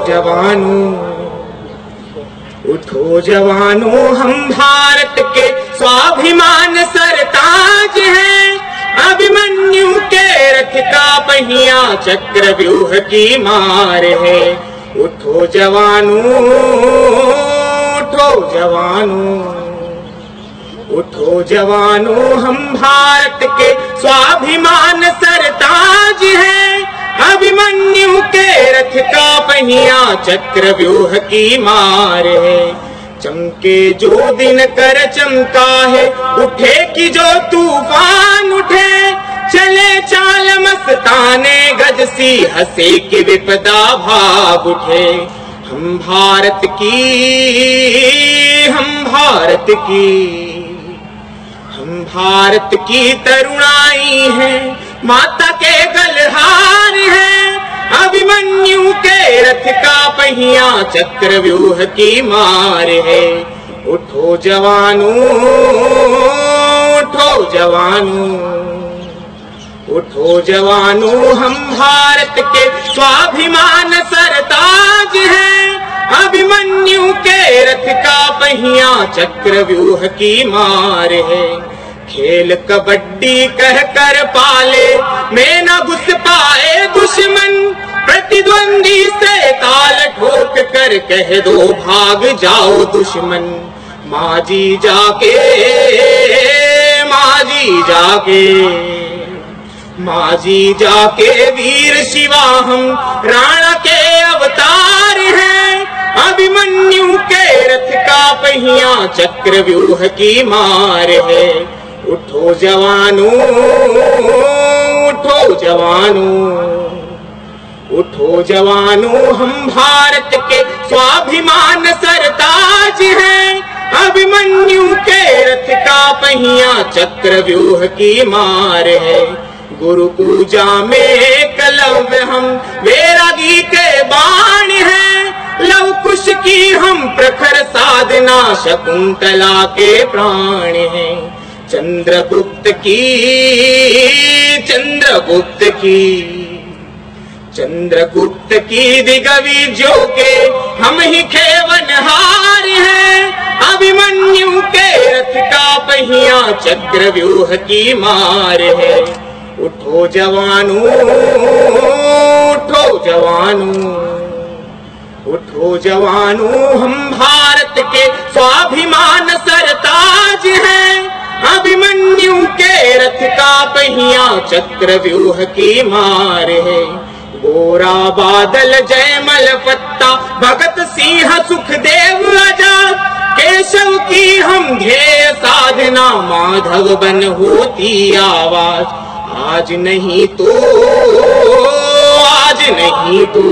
जवानों, उठो जवानों, हम भारत के स्वाभिमान सरताज हैं। अभिमन्यु के रथ का पहिया चक्रव्यूह की मार है। उठो जवानों, उठो जवानों, उठो जवानों, हम भारत के स्वाभिमान सरताज हैं। अभिमन्यु के रथ का पहिया चक्रव्यूह की मार है। चमके जो दिन कर चमका है, उठे कि जो तूफान उठे। चले चाल मस्ताने गज सी, हंसे कि विपदा भाग उठे। हम भारत की, हम भारत की, हम भारत की तरुणाई है, माता के गलहार है। अभिमन्यु के रथ का पहिया चक्रव्यूह की मार है। उठो जवानों, उठो जवानों, उठो जवानों, हम भारत के स्वाभिमान सरताज हैं। अभिमन्यु के रथ का पहिया चक्रव्यूह की मार है। खेल कबड्डी कह कर पाले में न घुस पाए दुश्मन। प्रतिद्वंदी से ताल ठोक कर कह दो भाग जाओ दुश्मन। माजी जाके, माजी जाके, माजी जाके वीर शिवा हम राणा के अवतार हैं। अभिमन्यु के रथ का पहिया चक्रव्यूह की मार है। उठो जवानों, उठो जवानों, उठो जवानों, हम भारत के स्वाभिमान सरताज हैं। अभिमन्यु के रथ का पहिया चक्रव्यूह की मार है। गुरु पूजा में एकलव्य हम वैरागी के बाण हैं। लव कुश की हम प्रखर साधना शकुंतला के प्राण हैं। चंद्रगुप्त की, चंद्रगुप्त की, चंद्रगुप्त की दिग्विजयों के हम ही खेवनहार हैं। अभिमन्यु के रथ का पहिया चक्रव्यूह की मार है। उठो जवानों, उठो जवानों, उठो जवानों, हम भारत के स्वाभिमान सरताज हैं। अभिमन्यु के रथ का पहिया चक्रव्यूह की मार है। गोरा बादल जयमल पत्ता भगत सिंह सुखदेव आजाद। केशव की हम ध्येय साधना माधव बन होती आवाज। आज नहीं तो, आज नहीं तो,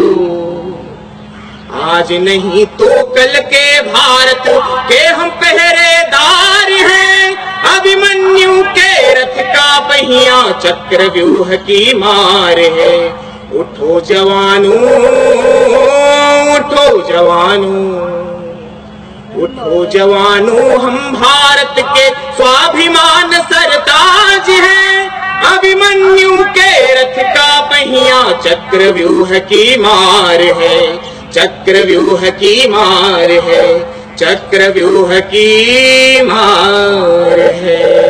आज नहीं तो कल के भारत के हम पहरेदार हैं। अभिमन्यु के रथ का पहिया चक्रव्यूह की मार है। उठो जवानों, उठो जवानों, उठो जवानों, हम भारत के स्वाभिमान सरताज हैं। अभिमन्यु के रथ का पहिया चक्रव्यूह की मार है। चक्रव्यूह की मार है, चक्रव्यूह की मार है।